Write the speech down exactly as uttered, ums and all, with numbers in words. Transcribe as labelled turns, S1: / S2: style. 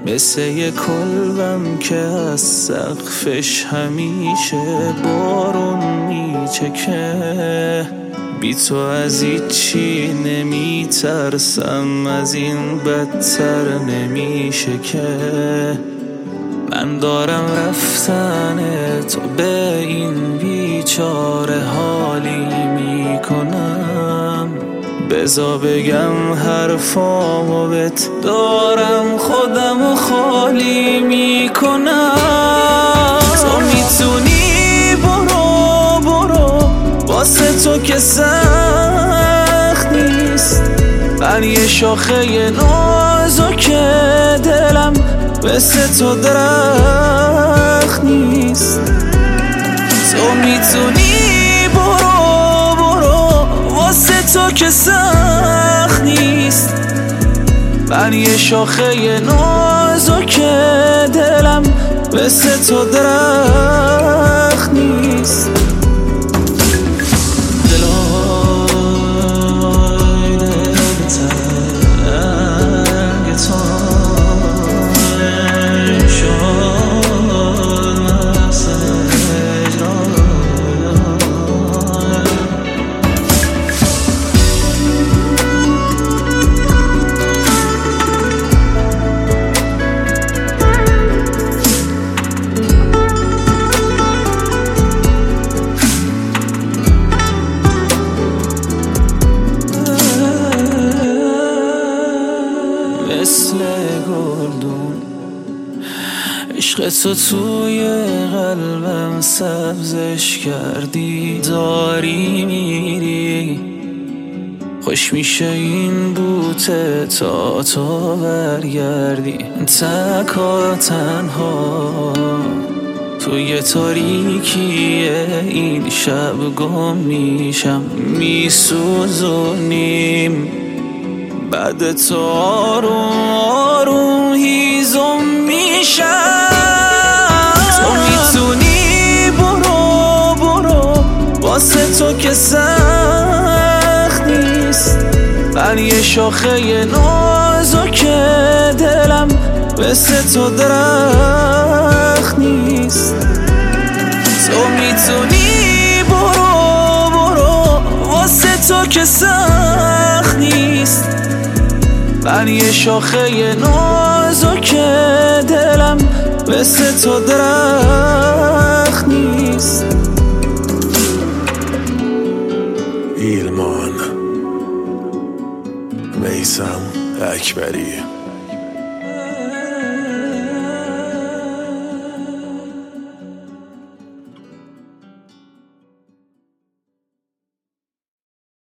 S1: مثل یه کلبم که از سقفش همیشه بارون میچکه. بی تو از هیچی نمیترسم، از این بدتر نمیشه که. من دارم رفتن تو به این بیچاره حالی میکنم. بذار بگم حرفامو بهت، دارم خودمو خالی میکنم. تو میتونی برو برو، واسه تو که سخت نیست. من یه شاخه نازک دلم، مثل تو درخت نیست. تو میتونی برو برو، واسه تو که سخت نیست. من یه شاخه نازک دلم، مثل تو درخت نیست. مثل گلدون عشق تو توی قلبم سبزش کردی. داری میری، خوش میشه این بوته تا تو برگردی. تکا تنها توی تاریکی این شب گم میشم، میسوزونیم. بعد تو آروم آروم هیزم میشم. تو میتونی برو برو، واسه تو که سخت نیست. من یه شاخه نازک دلم، مثل تو درخت نیست. تو میتونی برو برو، واسه تو که سخت نیست. من یه شاخه نازک دلم، مثل تو درخت نیست.
S2: ایلمان میثم اکبری.